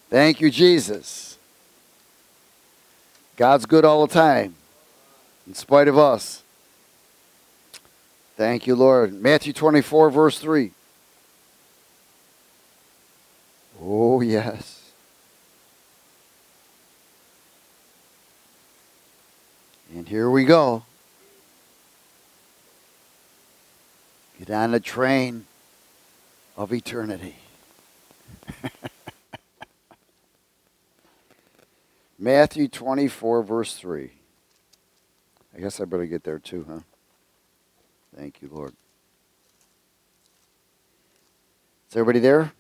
Thank you, Jesus. God's good all the time, in spite of us. Thank you, Lord. Matthew 24, verse 3. Oh, yes. And here we go. Get on the train of eternity. Matthew 24, verse 3. I guess I better get there too, huh? Thank you, Lord. Is everybody there?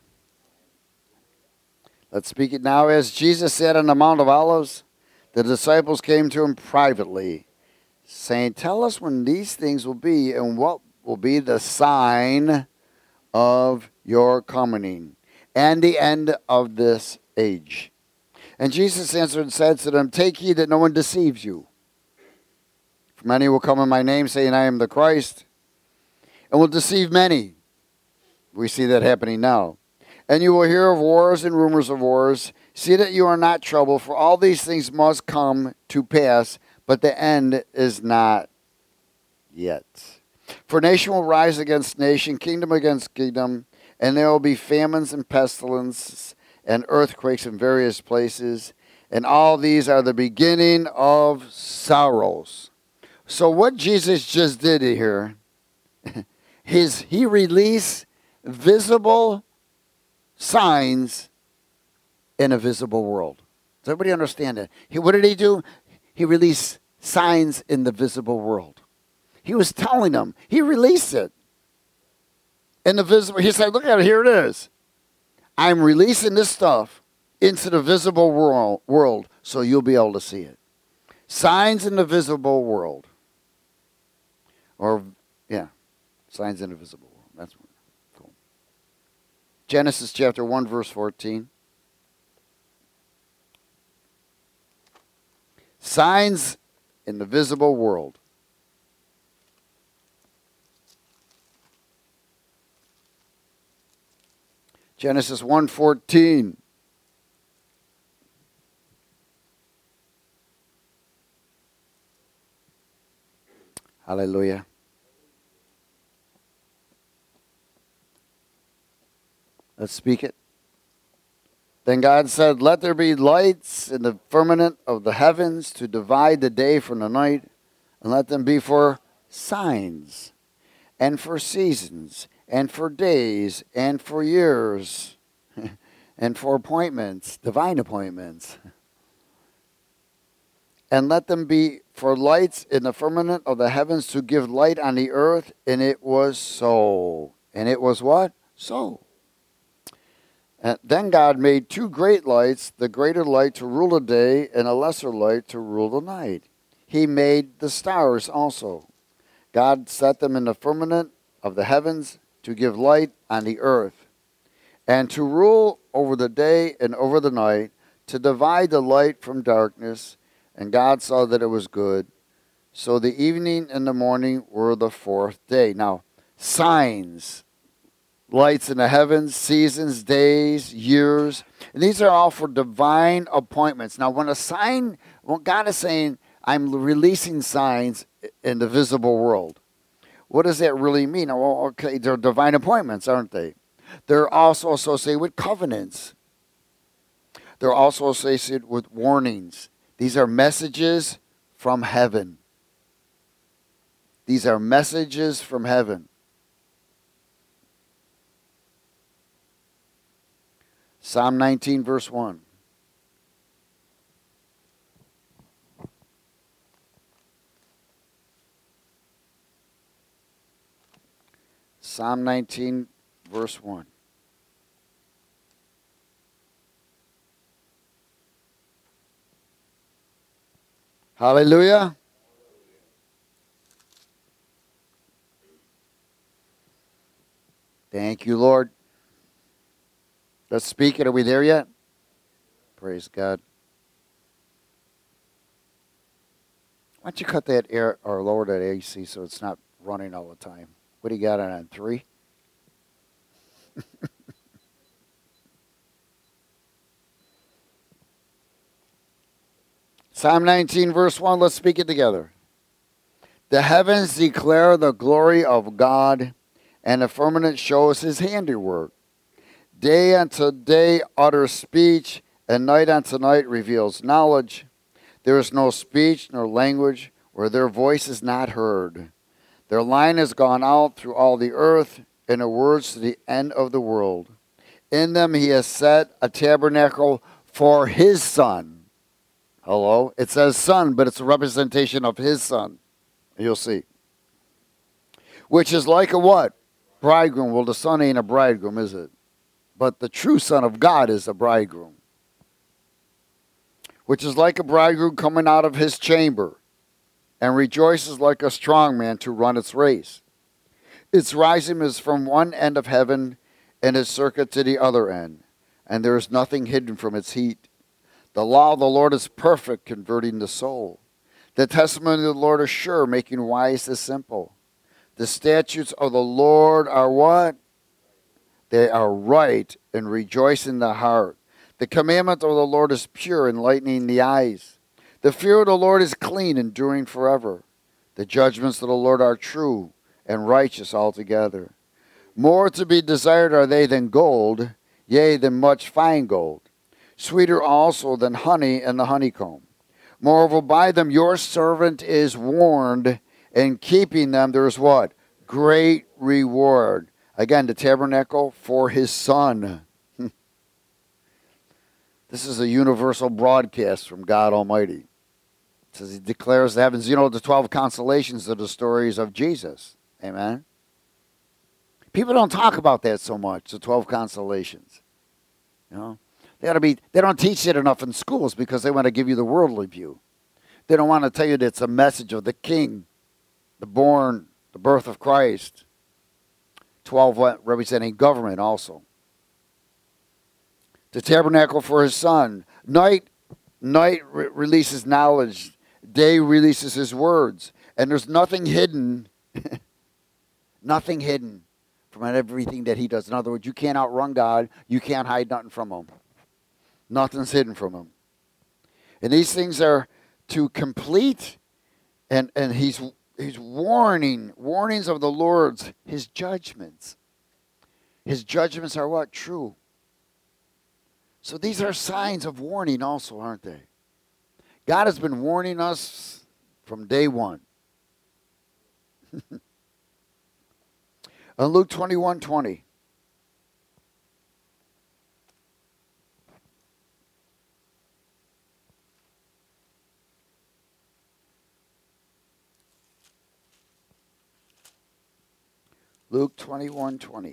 Let's speak it now. As Jesus sat on the Mount of Olives, the disciples came to him privately, saying, "Tell us when these things will be, and what will be the sign of your coming and the end of this age." And Jesus answered and said to them, "Take heed that no one deceives you. For many will come in my name, saying, I am the Christ, and will deceive many." We see that happening now. "And you will hear of wars and rumors of wars. See that you are not troubled, for all these things must come to pass, but the end is not yet. For nation will rise against nation, kingdom against kingdom, and there will be famines and pestilences and earthquakes in various places, and all these are the beginning of sorrows." So what Jesus just did here is he released visible signs in a visible world. Does everybody understand that? What did he do? He released signs in the visible world. He was telling them. He released it in the visible. He said, "Look at it. Here it is. I'm releasing this stuff into the visible world so you'll be able to see it." Signs in the visible world. Or, yeah, signs in the visible world. That's cool. Genesis chapter 1, verse 14. Signs in the visible world. Genesis 1:14. Hallelujah. Let's speak it. Then God said, "Let there be lights in the firmament of the heavens to divide the day from the night, and let them be for signs, and for seasons, and for days, and for years, and for appointments, divine appointments. And let them be for lights in the firmament of the heavens to give light on the earth." And it was so. And it was what? So. And then God made two great lights, the greater light to rule the day, and a lesser light to rule the night. He made the stars also. God set them in the firmament of the heavens to give light on the earth, and to rule over the day and over the night, to divide the light from darkness. And God saw that it was good. So the evening and the morning were the fourth day. Now, signs, lights in the heavens, seasons, days, years. And these are all for divine appointments. Now, when God is saying, "I'm releasing signs in the visible world," what does that really mean? Well, okay, they're divine appointments, aren't they? They're also associated with covenants. They're also associated with warnings. These are messages from heaven. These are messages from heaven. Psalm 19, verse 1. Psalm 19, verse 1. Hallelujah. Thank you, Lord. Let's speak it. Are we there yet? Praise God. Why don't you cut that air or lower that AC so it's not running all the time? What do you got on 3? Psalm 19, verse 1, let's speak it together. The heavens declare the glory of God, and the firmament shows his handiwork. Day unto day utters speech, and night unto night reveals knowledge. There is no speech nor language where their voice is not heard. Their line has gone out through all the earth, and their words to the end of the world. In them he has set a tabernacle for his son. Hello? It says son, but it's a representation of his son. You'll see. Which is like a what? Bridegroom. Well, the son ain't a bridegroom, is it? But the true Son of God is a bridegroom. Which is like a bridegroom coming out of his chamber, and rejoices like a strong man to run its race. Its rising is from one end of heaven, and its circuit to the other end, and there is nothing hidden from its heat. The law of the Lord is perfect, converting the soul. The testimony of the Lord is sure, making wise the simple. The statutes of the Lord are what? They are right and rejoice in the heart. The commandment of the Lord is pure, enlightening the eyes. The fear of the Lord is clean, enduring forever. The judgments of the Lord are true and righteous altogether. More to be desired are they than gold, yea, than much fine gold. Sweeter also than honey and the honeycomb. Moreover, by them your servant is warned, and keeping them there is what? Great reward. Again, the tabernacle for his son. This is a universal broadcast from God Almighty. It says he declares the heavens. You know, the 12 constellations are the stories of Jesus. Amen. People don't talk about that so much, the 12 constellations. You know, they don't teach it enough in schools because they want to give you the worldly view. They don't want to tell you that it's a message of the King, the birth of Christ. 12 representing government also. The tabernacle for his son. Night releases knowledge. Day releases his words. And there's nothing hidden, nothing hidden from everything that he does. In other words, you can't outrun God. You can't hide nothing from him. Nothing's hidden from him. And these things are to complete, and he's warnings of the Lord's, his judgments. His judgments are what? True. So these are signs of warning also, aren't they? God has been warning us from day one. In Luke 21:20. Luke 21:20.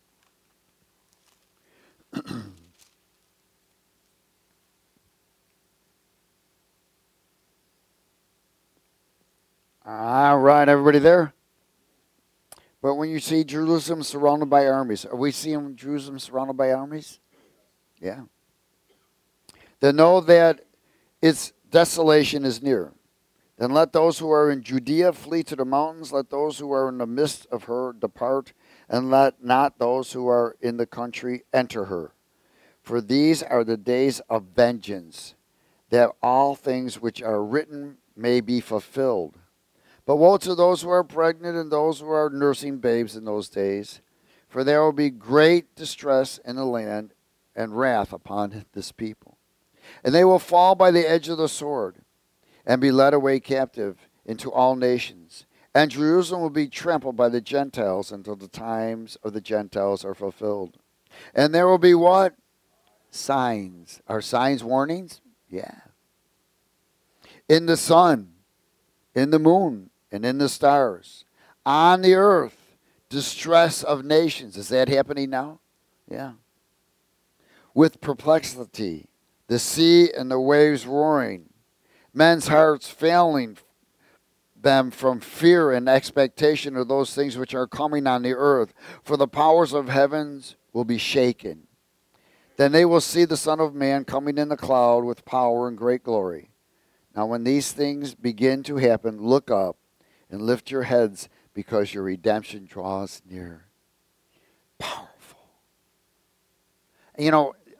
All right, everybody there? But when you see Jerusalem surrounded by armies, are we seeing Jerusalem surrounded by armies? Yeah. Then know that its desolation is near. Then let those who are in Judea flee to the mountains. Let those who are in the midst of her depart. And let not those who are in the country enter her. For these are the days of vengeance, that all things which are written may be fulfilled. But woe to those who are pregnant and those who are nursing babes in those days. For there will be great distress in the land and wrath upon this people. And they will fall by the edge of the sword and be led away captive into all nations. And Jerusalem will be trampled by the Gentiles until the times of the Gentiles are fulfilled. And there will be what? Signs. Are signs warnings? Yeah. In the sun, in the moon, and in the stars. On the earth, distress of nations. Is that happening now? Yeah. With perplexity, the sea and the waves roaring. Men's hearts failing them from fear and expectation of those things which are coming on the earth. For the powers of heavens will be shaken. Then they will see the Son of Man coming in the cloud with power and great glory. Now when these things begin to happen, look up and lift your heads, because your redemption draws near. Powerful. You know,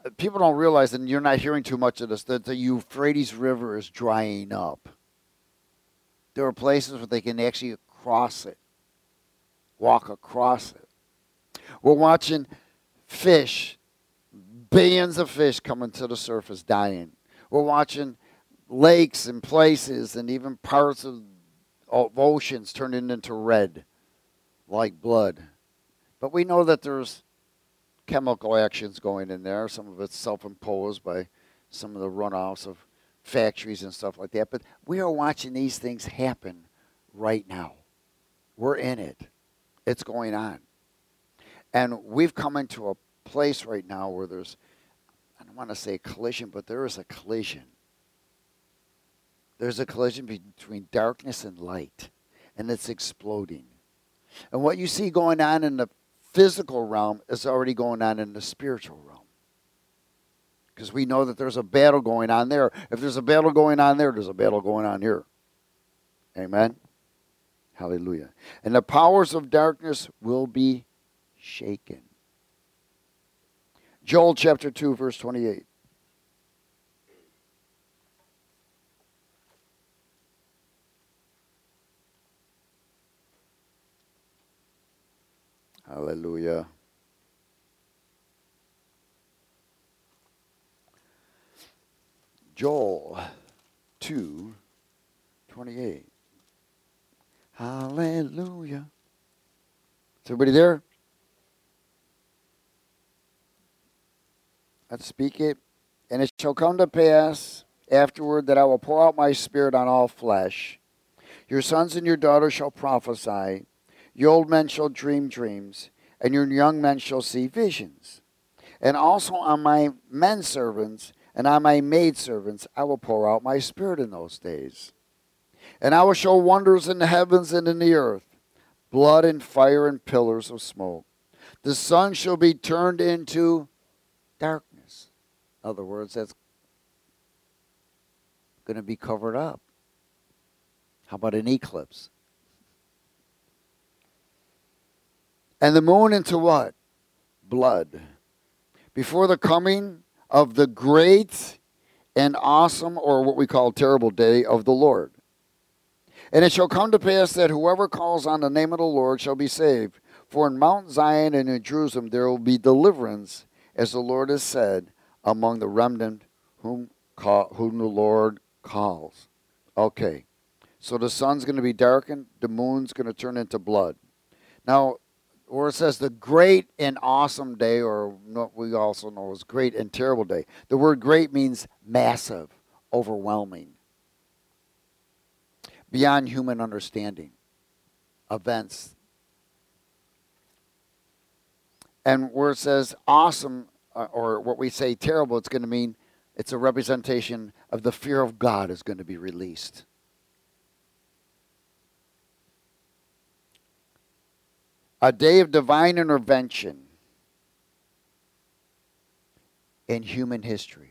people don't realize, and you're not hearing too much of this, that the Euphrates River is drying up. There are places where they can actually cross it, walk across it. We're watching fish, billions of fish coming to the surface dying. We're watching lakes and places and even parts of oceans turning into red, like blood. But we know that there's chemical actions going in there. Some of it's self-imposed by some of the runoffs of factories and stuff like that. But we are watching these things happen right now. We're in it. It's going on. And we've come into a place right now where there's, I don't want to say collision, but there is a collision. There's a collision between darkness and light, and it's exploding. And what you see going on in the physical realm is already going on in the spiritual realm. Because we know that there's a battle going on there. If there's a battle going on there, there's a battle going on here. Amen? Hallelujah. And the powers of darkness will be shaken. Joel chapter 2, verse 28. Hallelujah. Joel 2, 28. Hallelujah. Is everybody there? Let's speak it. And it shall come to pass afterward that I will pour out my spirit on all flesh. Your sons and your daughters shall prophesy. Your old men shall dream dreams, and your young men shall see visions. And also on my men servants and on my maidservants I will pour out my spirit in those days. And I will show wonders in the heavens and in the earth, blood and fire and pillars of smoke. The sun shall be turned into darkness. In other words, that's going to be covered up. How about an eclipse? And the moon into what? Blood. Before the coming of the great and awesome, or what we call terrible day of the Lord. And it shall come to pass that whoever calls on the name of the Lord shall be saved. For in Mount Zion and in Jerusalem there will be deliverance, as the Lord has said, among the remnant whom the Lord calls. Okay, so the sun's going to be darkened, the moon's going to turn into blood. Now, where it says the great and awesome day, or what we also know as great and terrible day. The word great means massive, overwhelming, beyond human understanding, events. And where it says awesome, or what we say terrible, it's going to mean it's a representation of the fear of God is going to be released. A day of divine intervention in human history.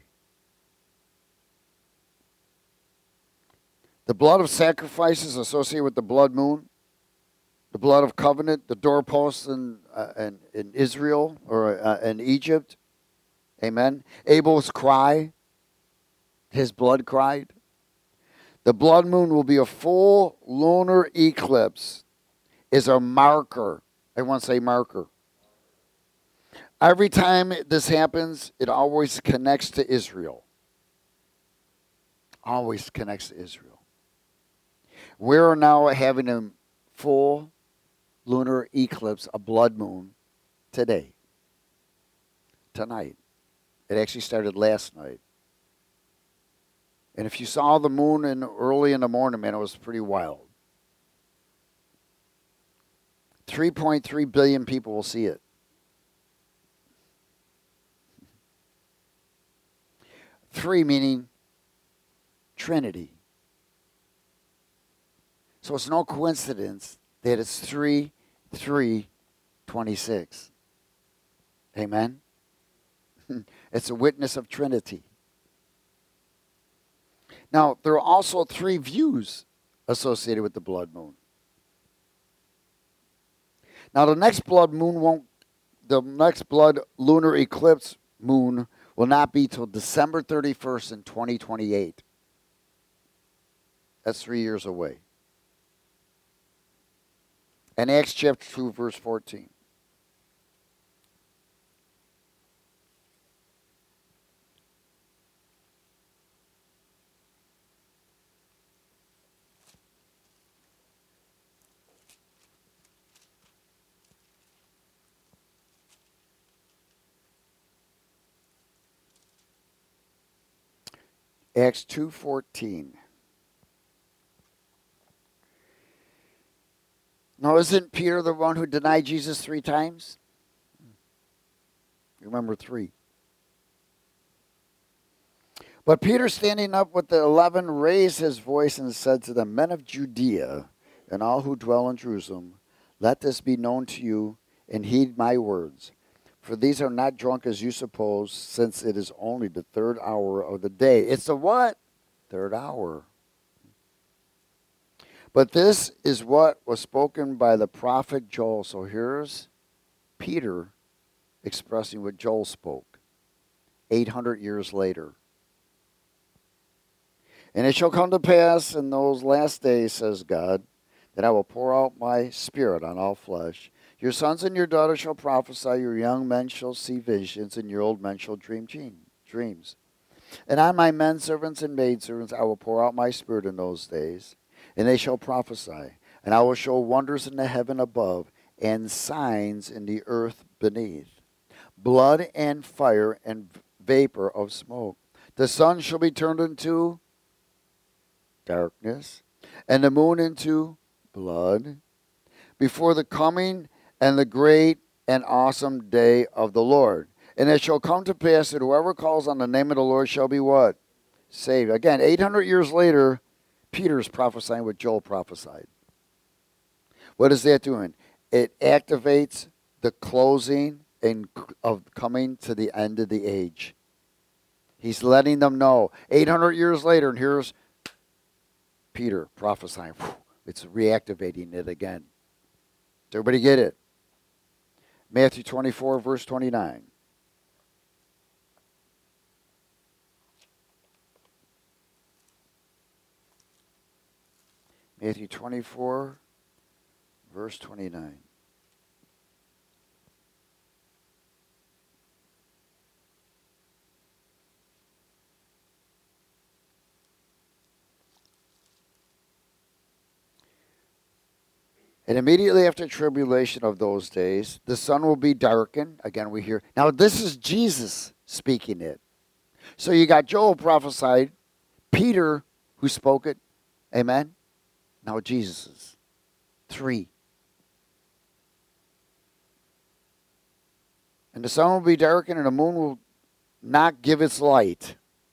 The blood of sacrifices associated with the blood moon, the blood of covenant, the doorposts in Israel or in Egypt. Amen. Abel's cry, his blood cried. The blood moon will be a full lunar eclipse, is a marker. Everyone say marker. Every time this happens, it always connects to Israel. Always connects to Israel. We're now having a full lunar eclipse, a blood moon, today. Tonight. It actually started last night. And if you saw the moon early in the morning, man, it was pretty wild. 3.3 billion people will see it. 3 meaning Trinity. So it's no coincidence that it's 3/3/26. Amen? It's a witness of Trinity. Now, there are also 3 views associated with the blood moon. Now, the next blood lunar eclipse moon will not be till December 31st in 2028. That's 3 years away. And Acts chapter 2, verse 14. Acts 2:14. Now, isn't Peter the one who denied Jesus 3 times? Remember 3. But Peter, standing up with the 11, raised his voice and said to them, Men of Judea and all who dwell in Jerusalem, let this be known to you, and heed my words. For these are not drunk as you suppose, since it is only the 3rd hour of the day. It's the what? 3rd hour. But this is what was spoken by the prophet Joel. So here's Peter expressing what Joel spoke 800 years later. And it shall come to pass in those last days, says God, that I will pour out my spirit on all flesh. Your sons and your daughters shall prophesy, your young men shall see visions, and your old men shall dream dreams. And on my men servants and maidservants I will pour out my spirit in those days, and they shall prophesy. And I will show wonders in the heaven above, and signs in the earth beneath, blood and fire and vapor of smoke. The sun shall be turned into darkness, and the moon into blood, before the coming and the great and awesome day of the Lord. And it shall come to pass that whoever calls on the name of the Lord shall be what? Saved. Again, 800 years later, Peter's prophesying what Joel prophesied. What is that doing? It activates the closing and of coming to the end of the age. He's letting them know. 800 years later, and here's Peter prophesying. It's reactivating it again. Does everybody get it? Matthew 24, verse 29. Matthew 24, verse 29. And immediately after tribulation of those days, the sun will be darkened. Again, we hear. Now, this is Jesus speaking it. So you got Joel prophesied, Peter who spoke it. Amen? Now Jesus is. 3. And the sun will be darkened, and the moon will not give its light.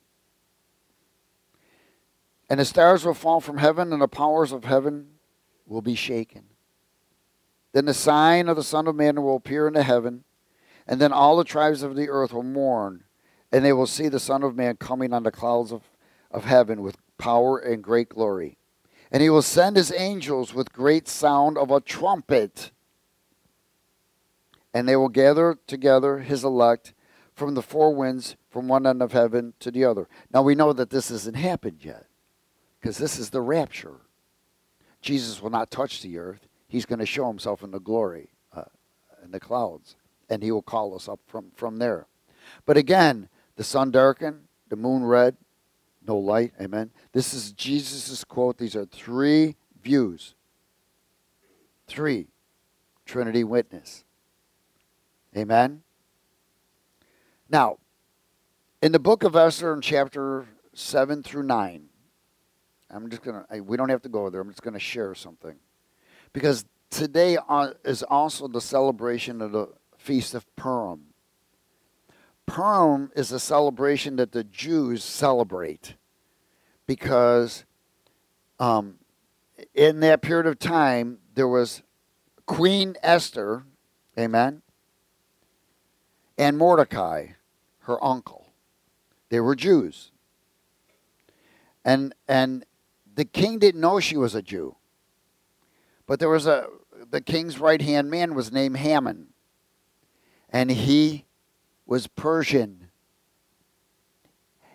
And the stars will fall from heaven, and the powers of heaven will be shaken. Then the sign of the Son of Man will appear in the heaven, and then all the tribes of the earth will mourn, and they will see the Son of Man coming on the clouds of heaven with power and great glory. And he will send his angels with great sound of a trumpet, and they will gather together his elect from the 4 winds, from one end of heaven to the other. Now we know that this hasn't happened yet, because this is the rapture. Jesus will not touch the earth. He's going to show himself in the glory, in the clouds, and he will call us up from there. But again, the sun darkened, the moon red, no light, amen. This is Jesus' quote. These are 3 views. 3. Trinity witness. Amen. Now, in the book of Esther in chapter 7 through 9, we don't have to go there. I'm just going to share something. Because today is also the celebration of the Feast of Purim. Purim is a celebration that the Jews celebrate. Because in that period of time, there was Queen Esther, amen, and Mordecai, her uncle. They were Jews. And the king didn't know she was a Jew. But there was the king's right-hand man was named Haman. And he was Persian.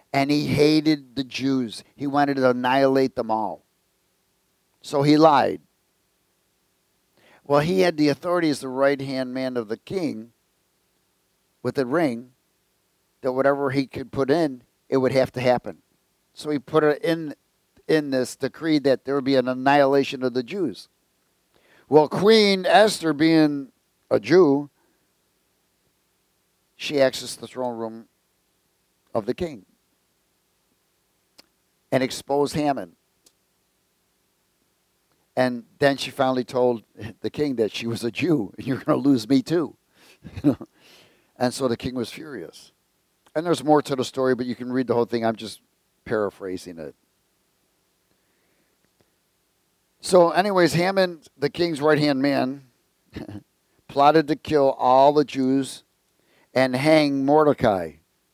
And he hated the Jews. He wanted to annihilate them all. So he lied. Well, he had the authority as the right-hand man of the king with the ring that whatever he could put in, it would have to happen. So he put it in this decree that there would be an annihilation of the Jews. Well, Queen Esther, being a Jew, she accessed the throne room of the king and exposed Haman. And then she finally told the king that she was a Jew, and you're going to lose me too. And so the king was furious. And there's more to the story, but you can read the whole thing. I'm just paraphrasing it. So anyways, Haman, the king's right-hand man, plotted to kill all the Jews and hang Mordecai.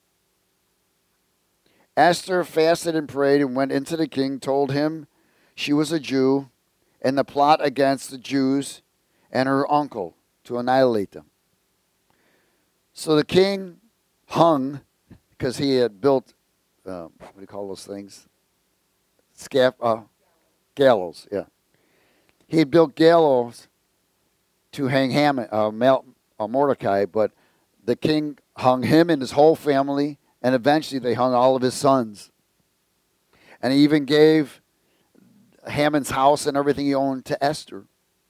Esther fasted and prayed and went into the king, told him she was a Jew, and the plot against the Jews and her uncle to annihilate them. So the king hung, because he had built, what do you call those things? Gallows, yeah. He had built gallows to hang Mordecai, but the king hung him and his whole family, and eventually they hung all of his sons. And he even gave Haman's house and everything he owned to Esther.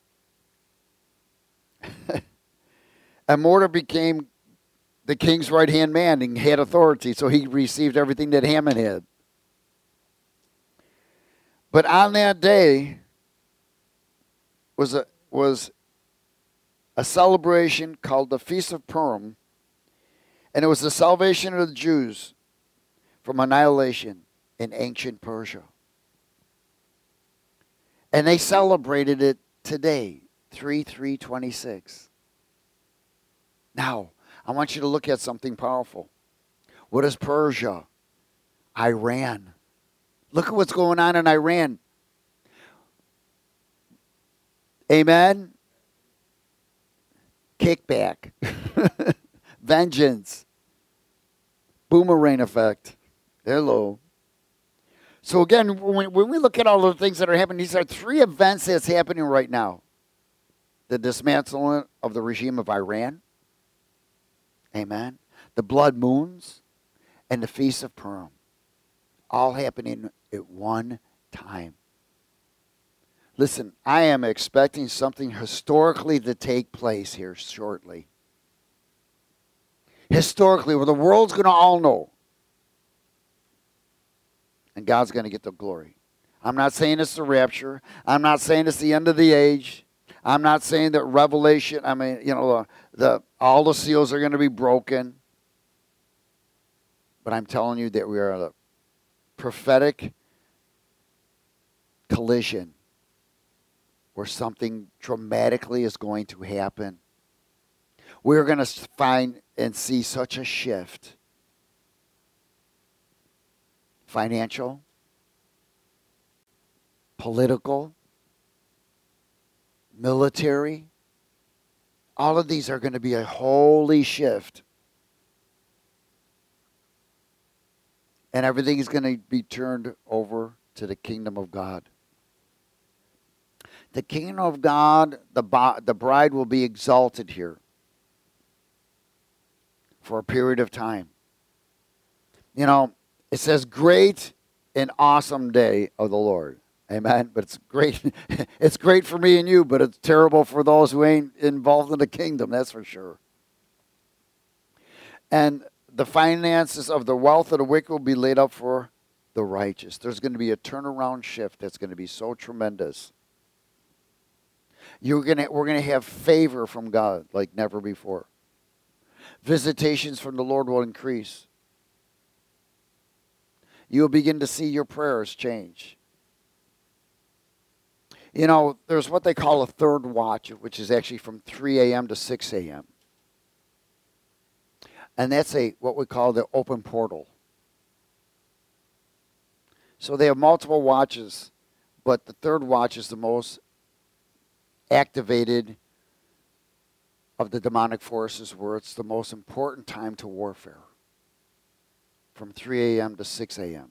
And Mordecai became the king's right-hand man and had authority, so he received everything that Haman had. But on that day was a celebration called the Feast of Purim, and it was the salvation of the Jews from annihilation in ancient Persia. And they celebrated it today, 3/3/26. Now, I want you to look at something powerful. What is Persia? Iran. Look at what's going on in Iran. Amen? Kickback. Vengeance. Boomerang effect. Hello. So again, when we look at all the things that are happening, these are three events that's happening right now. The dismantling of the regime of Iran. Amen. The blood moons and the Feast of Purim. All happening at one time. Listen, I am expecting something historically to take place here shortly. Historically, where the world's going to all know. And God's going to get the glory. I'm not saying it's the rapture. I'm not saying it's the end of the age. I'm not saying that Revelation, all the seals are going to be broken. But I'm telling you that we are at a prophetic collision where something dramatically is going to happen. We're going to find and see such a shift. Financial, political, military. All of these are going to be a holy shift. And everything is going to be turned over to the kingdom of God. The kingdom of God, the bride will be exalted here for a period of time. You know, it says great and awesome day of the Lord. Amen. But it's great. It's great for me and you, but it's terrible for those who ain't involved in the kingdom, that's for sure. And the finances of the wealth of the wicked will be laid up for the righteous. There's going to be a turnaround shift that's going to be so tremendous. We're going to have favor from God like never before. Visitations from the Lord will increase. You'll begin to see your prayers change. You know, there's what they call a third watch, which is actually from 3 a.m. to 6 a.m. And that's what we call the open portal. So they have multiple watches, but the third watch is the most activated of the demonic forces, where it's the most important time to warfare. from 3 a.m. to 6 a.m.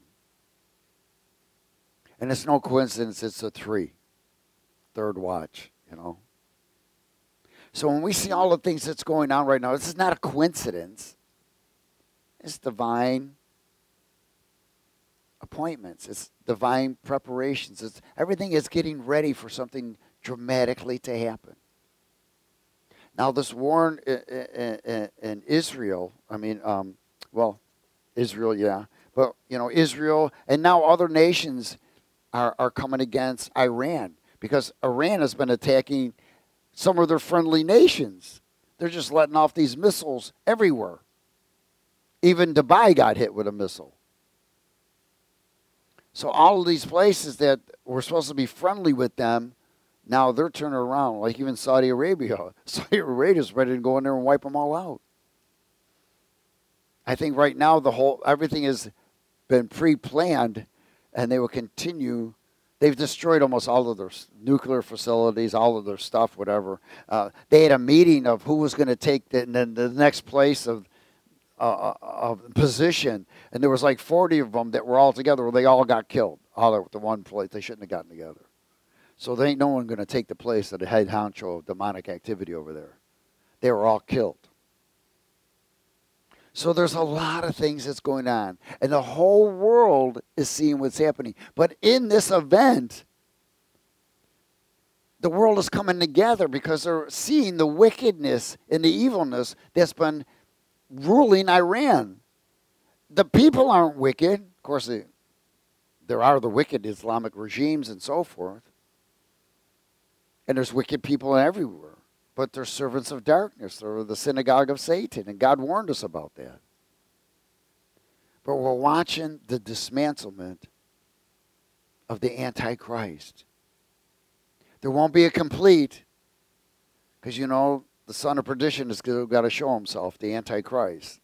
And it's no coincidence it's a third watch, you know. So when we see all the things that's going on right now, this is not a coincidence. It's divine appointments. It's divine preparations. It's everything is getting ready for something dramatically to happen. Now this war in Israel, Israel, yeah. But, you know, Israel and now other nations are coming against Iran because Iran has been attacking some of their friendly nations. They're just letting off these missiles everywhere. Even Dubai got hit with a missile. So all of these places that were supposed to be friendly with them, now they're turning around. Like even Saudi Arabia. Saudi Arabia's ready to go in there and wipe them all out. I think right now everything has been pre-planned, and they will continue. They've destroyed almost all of their nuclear facilities, all of their stuff, whatever. They had a meeting of who was going to take the next place of position, and there was like 40 of them that were all together. Well, they all got killed, all at the one place. They shouldn't have gotten together. So there ain't no one going to take the place of the head honcho of demonic activity over there. They were all killed. So there's a lot of things that's going on. And the whole world is seeing what's happening. But in this event, the world is coming together because they're seeing the wickedness and the evilness that's been ruling Iran. The people aren't wicked. Of course, there are the wicked Islamic regimes and so forth. And there's wicked people everywhere. But they're servants of darkness. They're the synagogue of Satan. And God warned us about that. But we're watching the dismantlement of the Antichrist. There won't be a complete, because you know, the son of perdition has got to show himself, the Antichrist.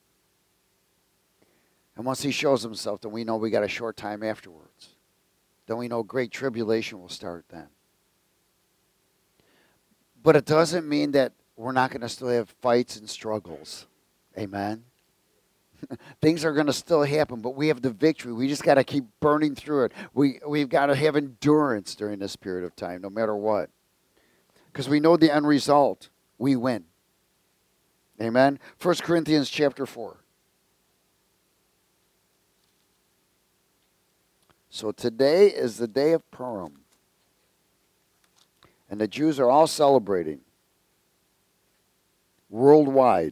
And once he shows himself, then we know we got a short time afterwards. Then we know great tribulation will start then. But it doesn't mean that we're not going to still have fights and struggles. Amen? Things are going to still happen, but we have the victory. We just got to keep burning through it. We've got to have endurance during this period of time, no matter what. Because we know the end result. We win. Amen? 1 Corinthians chapter 4. So today is the day of Purim. And the Jews are all celebrating worldwide.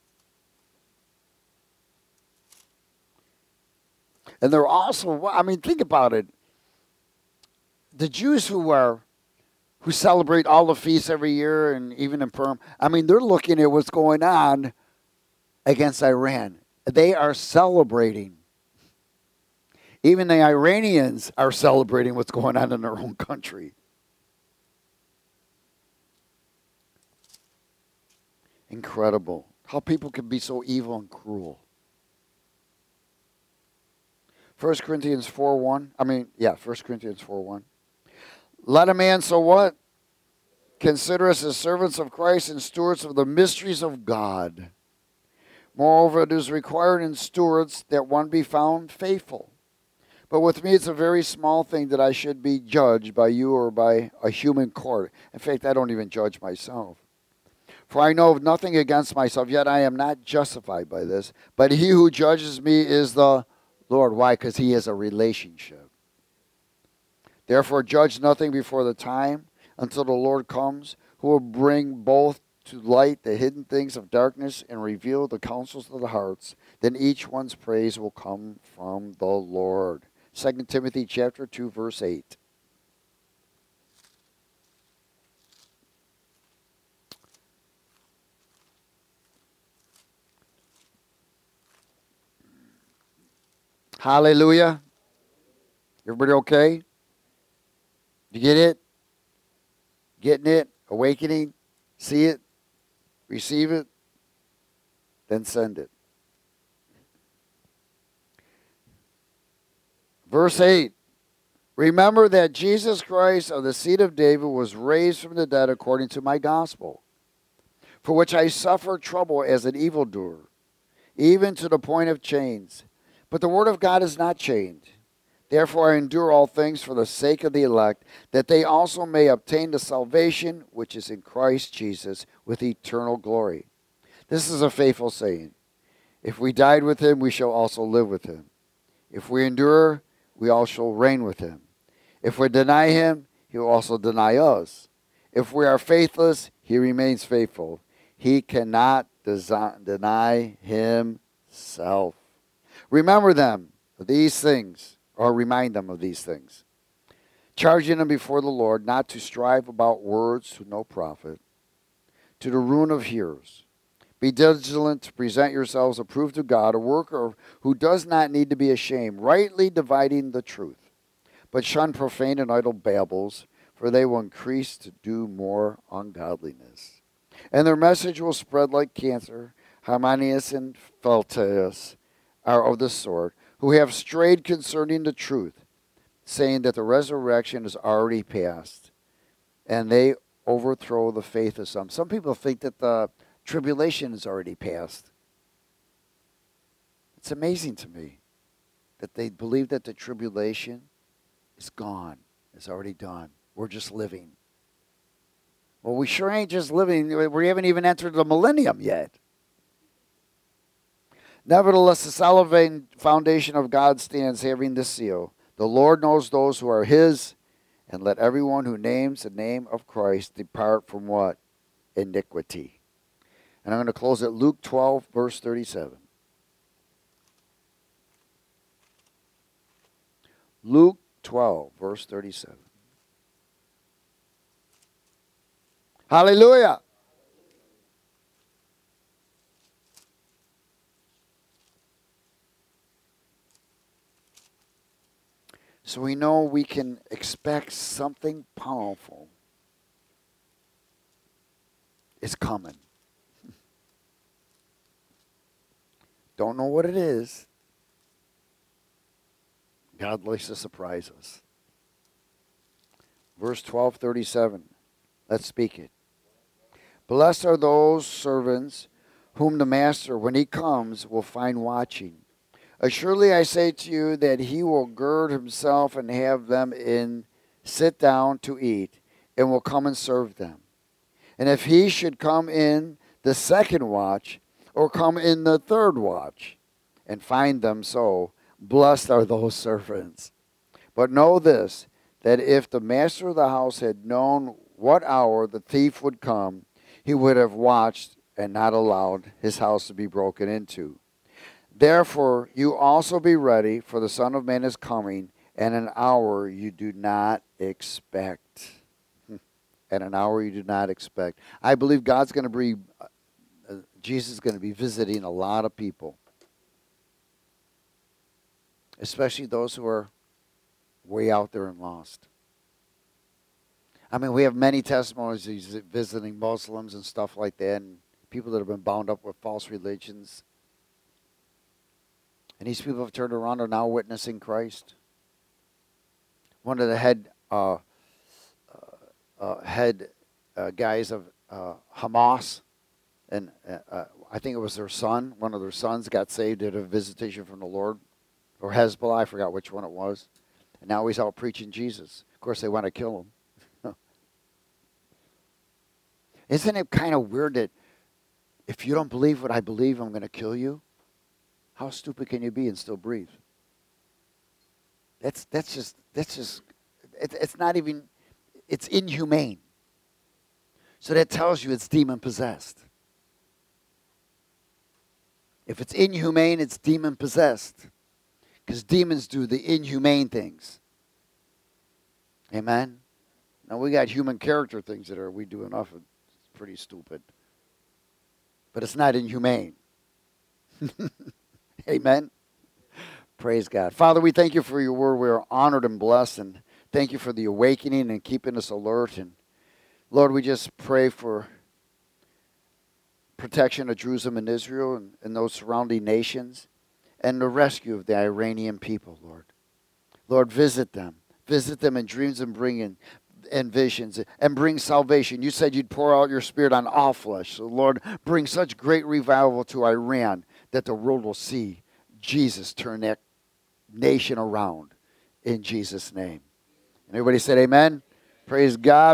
And they're also, I mean, think about it. The Jews who celebrate all the feasts every year and even in Purim, I mean, they're looking at what's going on against Iran. They are celebrating. Even the Iranians are celebrating what's going on in their own country. Incredible. How people can be so evil and cruel. 1 Corinthians 4:1. 1 Corinthians 4:1. Let a man so what? Consider us as servants of Christ and stewards of the mysteries of God. Moreover, it is required in stewards that one be found faithful. But with me, it's a very small thing that I should be judged by you or by a human court. In fact, I don't even judge myself. For I know of nothing against myself, yet I am not justified by this. But he who judges me is the Lord. Why? Because he is a relationship. Therefore, judge nothing before the time until the Lord comes, who will bring both to light the hidden things of darkness and reveal the counsels of the hearts. Then each one's praise will come from the Lord. 2 Timothy chapter 2, verse 8. Hallelujah. Everybody okay? You get it? Getting it? Awakening? See it? Receive it? Then send it. Verse 8. Remember that Jesus Christ of the seed of David was raised from the dead according to my gospel, for which I suffer trouble as an evildoer, even to the point of chains. But the word of God is not chained. Therefore I endure all things for the sake of the elect, that they also may obtain the salvation which is in Christ Jesus with eternal glory. This is a faithful saying. If we died with him, we shall also live with him. If we endure, we also shall reign with him. If we deny him, he will also deny us. If we are faithless, he remains faithful. He cannot deny himself. Remember them, these things, or remind them of these things, charging them before the Lord not to strive about words to no profit, to the ruin of hearers. Be vigilant to present yourselves approved to God, a worker who does not need to be ashamed, rightly dividing the truth. But shun profane and idle babbles, for they will increase to do more ungodliness. And their message will spread like cancer. Hymenaeus and Philetus are of the sort, who have strayed concerning the truth, saying that the resurrection is already past, and they overthrow the faith of some. Some people think that the tribulation is already past. It's amazing to me that they believe that the tribulation is gone, it's already done. We're just living. Well, we sure ain't just living. We haven't even entered the millennium yet. Nevertheless, the solid foundation of God stands, having this seal. The Lord knows those who are his, and let everyone who names the name of Christ depart from what? Iniquity. And I'm going to close at Luke 12, verse 37. Luke 12, verse 37. Hallelujah. So we know we can expect something powerful is coming. Don't know what it is. God likes to surprise us. Verse 12:37. Let's speak it. Blessed are those servants whom the master, when he comes, will find watching. Assuredly I say to you that he will gird himself and have them sit down to eat, and will come and serve them. And if he should come in the second watch, or come in the third watch, and find them so, blessed are those servants. But know this, that if the master of the house had known what hour the thief would come, he would have watched and not allowed his house to be broken into. Therefore, you also be ready, for the Son of Man is coming at an hour you do not expect. At an hour you do not expect. I believe God's going to be, Jesus is going to be visiting a lot of people, especially those who are way out there and lost. I mean, we have many testimonies. He's visiting Muslims and stuff like that, and people that have been bound up with false religions. And these people have turned around and are now witnessing Christ. One of the head guys of Hamas, and I think it was their son, one of their sons got saved at a visitation from the Lord, or Hezbollah, I forgot which one it was. And now he's out preaching Jesus. Of course, they want to kill him. Isn't it kind of weird that if you don't believe what I believe, I'm going to kill you? How stupid can you be and still breathe? It's not even, it's inhumane. So that tells you it's demon possessed. If it's inhumane, it's demon possessed. Because demons do the inhumane things. Amen? Now we got human character things that we do enough of. It's pretty stupid. But it's not inhumane. Amen? Praise God. Father, we thank you for your word. We are honored and blessed. And thank you for the awakening and keeping us alert. And Lord, we just pray for protection of Jerusalem and Israel and those surrounding nations, and the rescue of the Iranian people, Lord. Lord, visit them. Visit them in dreams and visions, and bring salvation. You said you'd pour out your spirit on all flesh. So, Lord, bring such great revival to Iran that the world will see Jesus turn that nation around in Jesus' name. And everybody said amen. Praise God.